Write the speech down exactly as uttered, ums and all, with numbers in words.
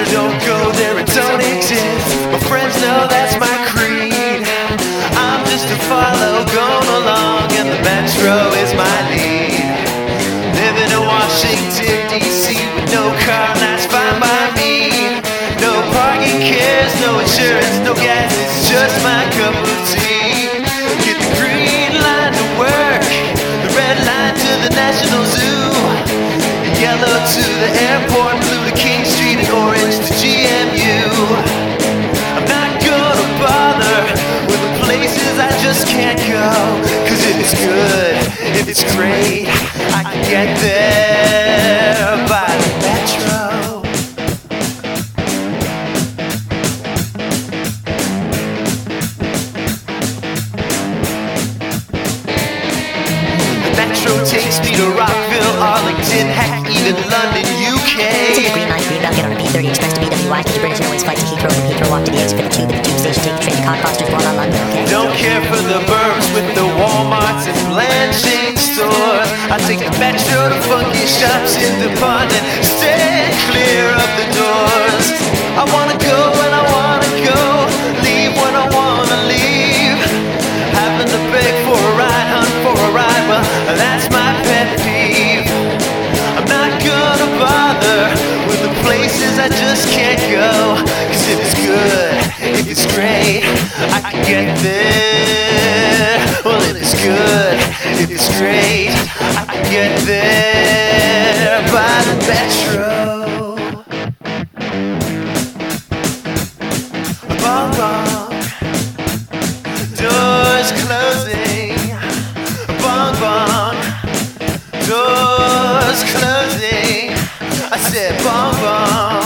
Don't go there, it don't exist. My friends know that's my creed. I'm just a follow, going along, and the metro is my lead. Living in Washington, D C with no car, and that's fine by me. No parking cares, no insurance, no gas, it's just my cup of tea. Get the green line to work, the red line to the National Zoo, yellow to the airport, blue to King Street, and orange to G M U. I'm not gonna bother with the places I just can't go, cause if it's good, if it's great, I can get there by the metro. The metro takes me to Rockville, Arlington, heck, even London, U K. Take the Green Line, Greenbelt, get on a B thirty Express to B W I, catch a British Airways flight to Heathrow, from Heathrow walk to the exit for the tube, at the tube station take the train to Cockfosters, Warsaw, London, okay? Don't care for the burbs with the Walmarts and Blanchard stores. I take the metro to funky shops in the pond and stay clear of the doors. I wanna go when I wanna go, leave when I wanna leave. Having to beg for a ride, hunt for a ride, well, that's my pet peeve. I'm not gonna bother with the places I just can't go, cause if it's good, if it's great, I can get there. Well, if it's good, if it's great, I can get there by the metro. Bong bong, doors closing. Bong bong, doors closing. I said bong bong.